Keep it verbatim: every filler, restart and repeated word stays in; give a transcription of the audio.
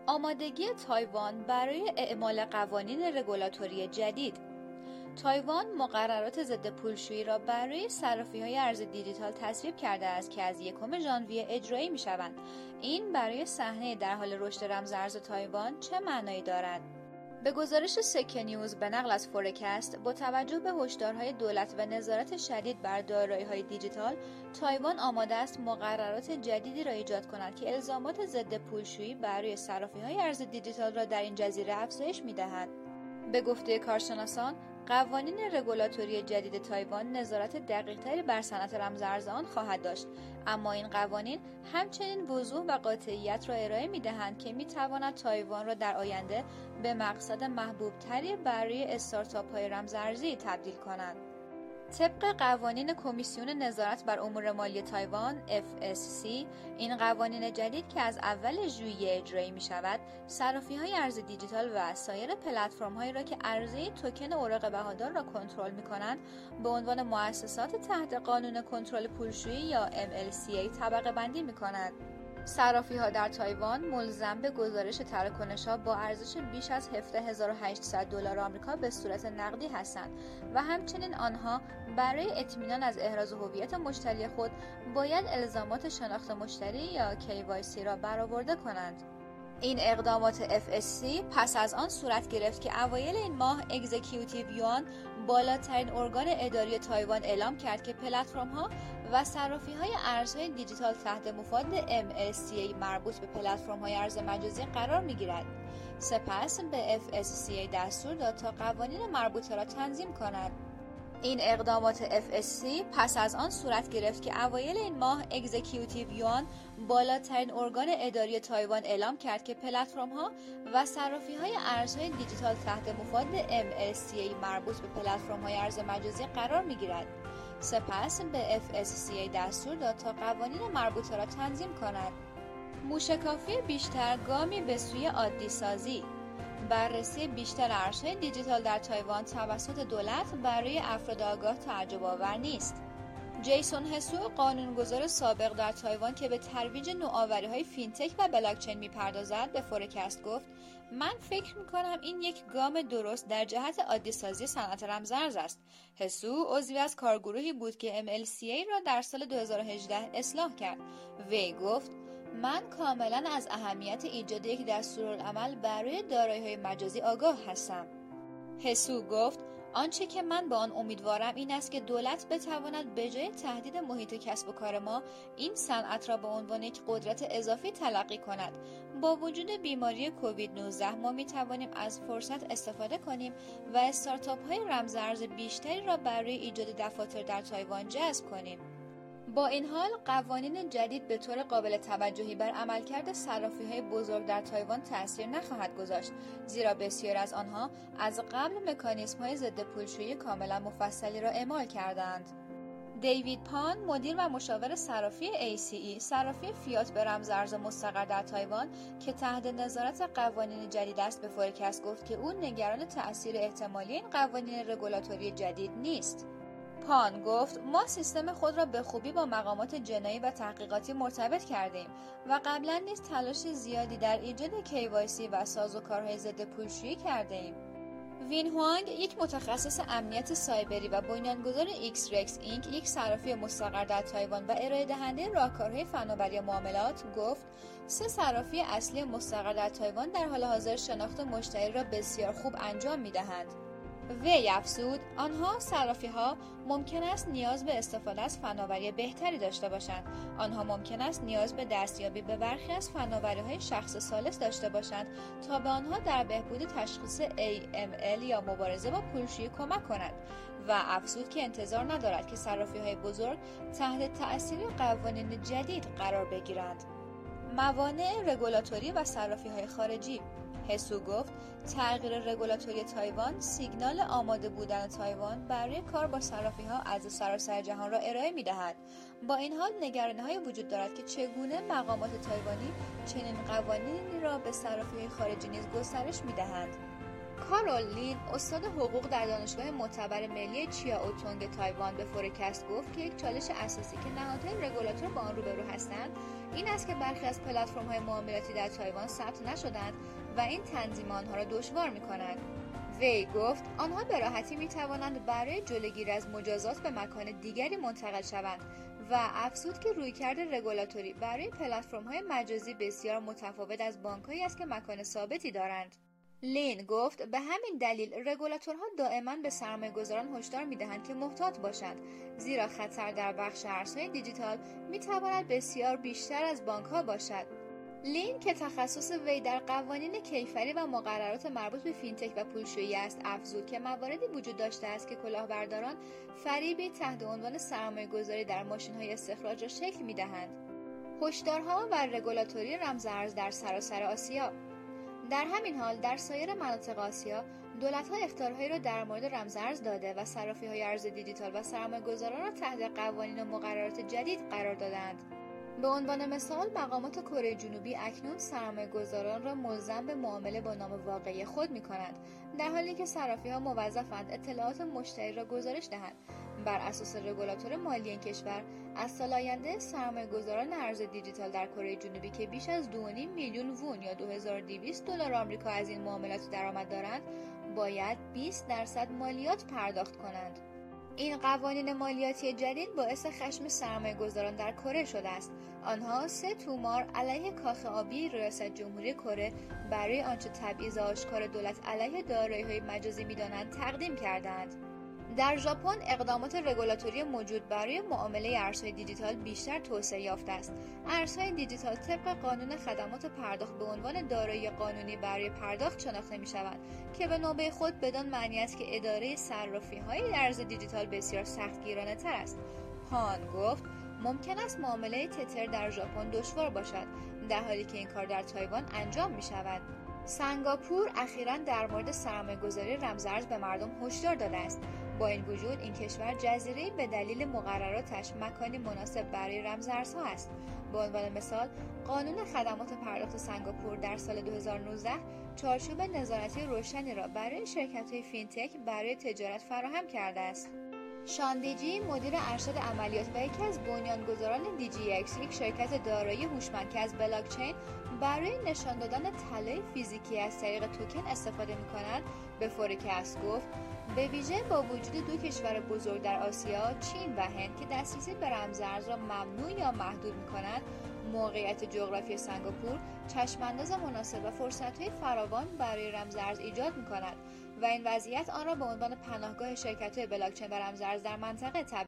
آمادگی تایوان برای اعمال قوانین رگولاتوری جدید. تایوان مقررات ضد پولشویی را برای صرافی‌های ارز دیجیتال تصویب کرده است که از یکم ژانویه اجرایی می‌شوند. این برای صحنه در حال رشد رمز ارز تایوان چه معنایی دارد؟ به گزارش سکه نیوز به نقل از فورکست، با توجه به هشدارهای دولت و نظارت شدید بر دارایی‌های دیجیتال، تایوان آماده است مقررات جدیدی را ایجاد کند که الزامات ضد پولشویی برای صرافی‌های ارز دیجیتال را در این جزیره افزایش می‌دهد. به گفته کارشناسان، قوانین رگولاتوری جدید تایوان نظارت دقیق‌تری بر صنعت رمز ارز آن خواهد داشت، اما این قوانین همچنین وضوح و قاطعیت را ارائه می‌دهند که می‌تواند تایوان را در آینده به مقصد محبوب‌تری برای استارتاپ‌های رمز ارزی تبدیل کنند. طبق قوانین کمیسیون نظارت بر امور مالی تایوان اف اس سی، این قوانین جدید که از اول ژوئیه اجرایی می شود، صرافی‌های ارز دیجیتال و سایر پلتفرم‌هایی را که عرضه توکن اوراق بهادار را کنترل می‌کنند، به عنوان مؤسسات تحت قانون کنترل پولشویی یا ام ال سی ای طبقه بندی می‌کنند. صرافی‌ها در تایوان ملزم به گزارش تراکنش‌ها با ارزش بیش از هفده هزار و هشتصد دلار آمریکا به صورت نقدی هستند و همچنین آنها برای اطمینان از احراز هویت مشتری خود باید الزامات شناخت مشتری یا کی وای سی را برآورده کنند. این اقدامات اف اس سی پس از آن صورت گرفت که اوایل این ماه اگزیکیوتیو یوان، بالاترین ارگان اداری تایوان، اعلام کرد که پلتفرم‌ها و صرافی‌های ارزهای دیجیتال تحت مفاد ام ال سی ای مربوط به پلتفرم‌های ارز مجازی قرار می‌گیرد. سپس به اف اس سی ای دستور داد تا قوانین مربوطه را تنظیم کند. این اقدامات اف اس سی پس از آن صورت گرفت که اوایل این ماه اگزیکیوتیو یوان، بالاترین ارگان اداری تایوان، اعلام کرد که پلتفرم‌ها و صرافی‌های ارزهای دیجیتال تحت مفاد ام ال سی ای مربوط به پلتفرم‌های ارز مجازی قرار می‌گیرد. سپس به اف اس سی ای دستور داد تا قوانین مربوطه را تنظیم کند. موشکافی بیشتر، گامی به سوی عادی سازی. بررسی بیشتر ارزهای دیجیتال در تایوان توسط دولت برای افراد آگاه تعجب آور نیست. جیسون هسو، قانونگذار سابق در تایوان که به ترویج نوآوری‌های فینتک و بلاکچین می‌پردازد، به فورکست گفت: من فکر می‌کنم این یک گام درست در جهت عادی سازی صنعت رمز ارز است. هسو عضوی از کارگروهی بود که ام ال سی ای را در سال دو هزار و هجده اصلاح کرد. وی گفت: من کاملا از اهمیت ایجاد یک دستورالعمل برای دارایی‌های مجازی آگاه هستم. هسو گفت: آنچه که من به آن امیدوارم این است که دولت بتواند به جای تهدید محیط کسب و کار ما، این صنعت را به عنوان یک قدرت اضافی تلقی کند. با وجود بیماری کووید نوزده ما می توانیم از فرصت استفاده کنیم و استارتاپ‌های رمز ارز بیشتری را برای ایجاد دفاتر در تایوان جذب کنیم. با این حال، قوانین جدید به طور قابل توجهی بر عملکرد صرافی‌های بزرگ در تایوان تأثیر نخواهد گذاشت، زیرا بسیاری از آنها از قبل مکانیزم‌های ضد پولشویی کاملا مفصلی را اعمال کردند. دیوید پان، مدیر و مشاور صرافی ای سی ای، صرافی فیات به رمز ارز مستقر در تایوان که تحت نظارت قوانین جدید است، به فورکست گفت که او نگران تأثیر احتمالی این قوانین رگولاتوری جدید نیست. پان گفت: ما سیستم خود را به خوبی با مقامات جنایی و تحقیقاتی مرتبط کردیم و قبلا نیز تلاش زیادی در ایجاد کی وای سی و سازوکارهای ضد پولشویی کرده ایم. وین هوانگ، یک متخصص امنیت سایبری و بنیانگذار ایکس رکس اینک، یک صرافی مستقر در تایوان و ارائه دهنده راهکارهای فناوری معاملات، گفت: سه صرافی اصلی مستقر در تایوان در حال حاضر شناخت مشتری را بسیار خوب انجام می‌دهند. وی افزود: آنها صرافی‌ها ممکن است نیاز به استفاده از فناوری بهتری داشته باشند. آنها ممکن است نیاز به دستیابی به برخی از فناوری‌های شخص ثالث داشته باشند تا به آنها در بهبود تشخیص ای ام ال یا مبارزه با پولشویی کمک کند و افزود که انتظار ندارد که صرافی‌های بزرگ تحت تأثیر قوانین جدید قرار بگیرند. موانع رگولاتوری و صرافی‌های خارجی. هسو گفت: تغییر رگولاتوری تایوان سیگنال آماده بودن تایوان برای کار با صرافی‌ها از سراسر جهان را ارائه می‌دهد. با این حال نگرانی‌هایی وجود دارد که چگونه مقامات تایوانی چنین قوانینی را به صرافی‌های خارجی نیز گسترش می‌دهند. کارول لین، استاد حقوق در دانشگاه معتبر ملی چیائوتونگ تایوان، به فورکست گفت که یک چالش اساسی که نهادهای رگولاتور با آن روبرو هستند این است که برخی از پلتفرم‌های معاملاتی در تایوان ثبت نشدند و این تنظیم آنها را دشوار می‌کند. وی گفت آنها به راحتی می‌توانند برای جلوگیری از مجازات به مکان دیگری منتقل شوند و افزود که رویکرد رگولاتوری برای پلتفرم‌های مجازی بسیار متفاوت از بانک‌هایی است که مکان ثابتی دارند. لین گفت به همین دلیل رگولاتورها دائما به سرمایه‌گذاران هشدار می‌دهند که محتاط باشند، زیرا خطر در بخش ارزهای دیجیتال می‌تواند بسیار بیشتر از بانک‌ها باشد. لین که تخصص وی در قوانین کیفری و مقررات مربوط به فینتک و پولشویی است، افزود که مواردی وجود داشته است که کلاهبرداران فریبی تحت عنوان سرمایه‌گذاری در ماشین‌های استخراج را شکل می‌دهند. هشدارها و رگولاتوری رمزارز در سراسر آسیا. در همین حال در سایر مناطق آسیا دولت‌ها اخطارهایی را در مورد رمزارز داده و صرافی‌های ارز دیجیتال و سرمایه‌گذاران را تحت قوانین و مقررات جدید قرار دادند. به عنوان مثال مقامات کره جنوبی اکنون سرمایه‌گذاران را ملزم به معامله با نام واقعی خود می‌کنند، در حالی که صرافی‌ها موظفند اطلاعات مشتری را گزارش دهند. بر اساس رگولاتور مالی این کشور، از سال آینده سرمایه‌گذاران ارز دیجیتال در کره جنوبی که بیش از دو و نیم میلیون وون یا دو هزار و دویست دلار آمریکا از این معاملات درآمد دارند، باید بیست درصد مالیات پرداخت کنند. این قوانین مالیاتی جدید باعث خشم سرمایه‌گذاران در کره شده است. آنها سه تومار علیه کاخ آبی ریاست جمهوری کره برای آنچه تبعیض آشکار دولت علیه دارایی‌های مجازی می‌دانند تقدیم کردند. در ژاپن اقدامات رگولاتوری موجود برای معامله ارزهای دیجیتال بیشتر توسعه یافته است. ارزهای دیجیتال طبق قانون خدمات پرداخت به عنوان دارایی قانونی برای پرداخت شناخته می‌شوند که به نوبه خود بدان معنی است که اداره صرافی‌های ارز دیجیتال بسیار سختگیرانه‌تر است. هان گفت ممکن است معامله تتر در ژاپن دشوار باشد، در حالی که این کار در تایوان انجام می‌شود. سنگاپور اخیراً در مورد سرمایه‌گذاری رمزارز به مردم هشدار داده است. با این وجود این کشور جزیره‌ای به دلیل مقرراتش مکانی مناسب برای رمزارزها است. به عنوان مثال قانون خدمات پرداخت سنگاپور در سال دو هزار و نوزده چارچوب نظارتی روشنی را برای شرکت‌های فینتک برای تجارت فراهم کرده است. شان دیجی، مدیر ارشد عملیات و یکی از بنیانگذاران دیجی اکس، یک شرکت دارایی هوشمند که از بلاکچین برای نشان دادن طلای فیزیکی از طریق توکن استفاده می‌کنند، به فورکست گفت به ویژه با وجود دو کشور بزرگ در آسیا، چین و هند که دسترسی به رمزارز را ممنوع یا محدود می‌کنند، موقعیت جغرافی سنگاپور چشم‌انداز مناسب و فرصت‌های فراوان برای رمزارز ایجاد می‌کند و این وضعیت آن را به عنوان پناهگاه شرکت‌های بلاکچین و رمزارز در منطقه تبدیل